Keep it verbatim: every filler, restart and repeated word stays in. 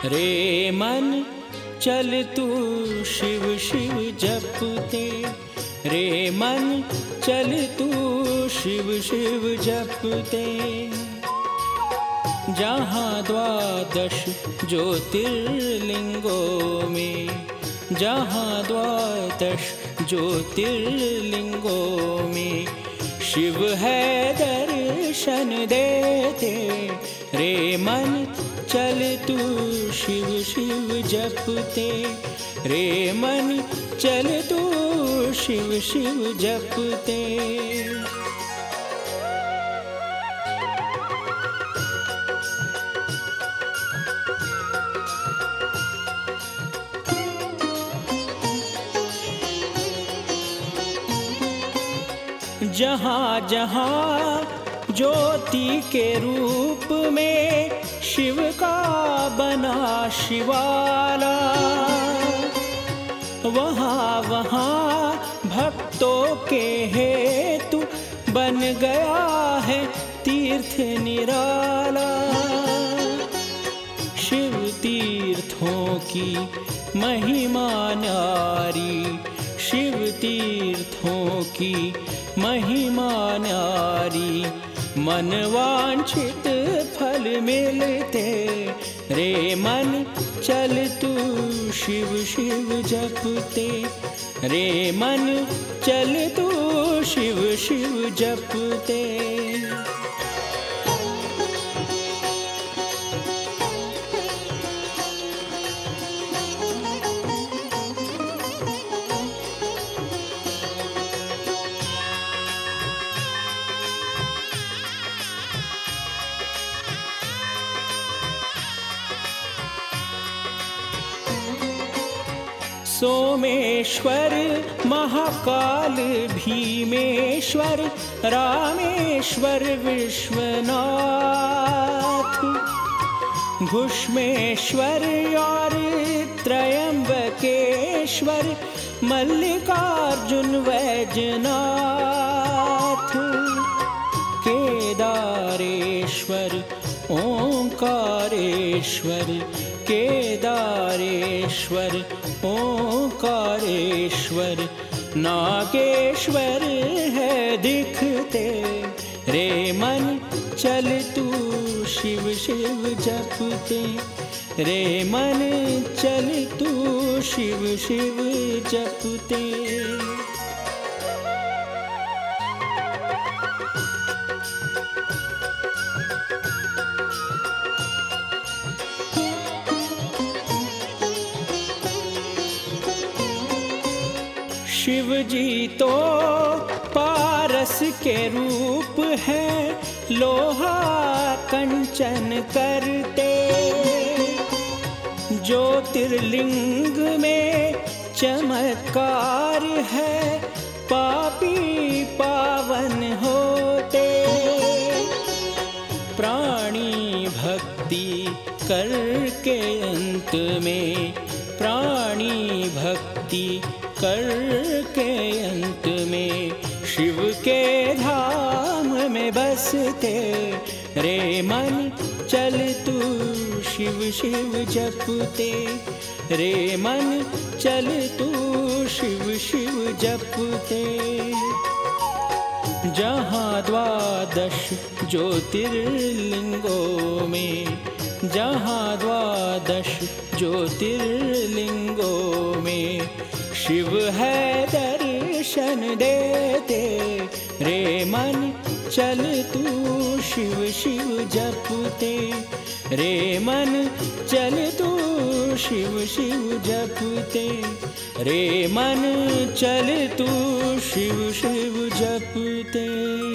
रे मन चल तू शिव शिव जपते, रे मन चल तू शिव शिव जपते। जहाँ द्वादश ज्योतिर्लिंगों में, जहाँ द्वादश ज्योतिर्लिंगों में शिव है दर्शन देते। रे मन चल तू शिव शिव जपते, रे मन चल तू शिव शिव जपते। जहाँ जहाँ ज्योति के रूप में शिव का बना शिवाला, वहाँ वहाँ भक्तों के हेतु बन गया है तीर्थ निराला। शिव तीर्थों की महिमा न्यारी, शिव तीर्थों की महिमा न्यारी, मन वांछित फल मिलते। रे मन चल तू शिव शिव जपते, रे मन चल तू शिव शिव जपते। सोमेश्वर महाकाल भीमेश्वर रामेश्वर विश्वनाथ, घुष्मेश्वर और त्रयंबकेश्वर मल्लिकार्जुन वैजनाथ, केदारेश्वर ओंकारेश्वर, केदारेश्वर ओंकारेश्वर, नागेश्वर है दिखते। रे मन चल तू शिव शिव जपते, रे मन चल तू शिव शिव जपते। शिव जी तो पारस के रूप हैं, लोहा कंचन करते। ज्योतिर्लिंग में चमत्कार है, पापी पावन होते। प्राणी भक्ति करके अंत में, प्राणी भक्ति करके अंत में शिव के धाम में बसते। रे मन चल तू शिव शिव जपते, रे मन चल तू शिव शिव जपते। जहाँ द्वादश ज्योतिर्लिंगों में, जहाँ द्वादश ज्योतिर्लिंगों में शिव है दर्शन देते। रे मन चल तू शिव शिव जपते, रे मन चल तू शिव शिव जपते, रे मन चल तू शिव शिव जपते।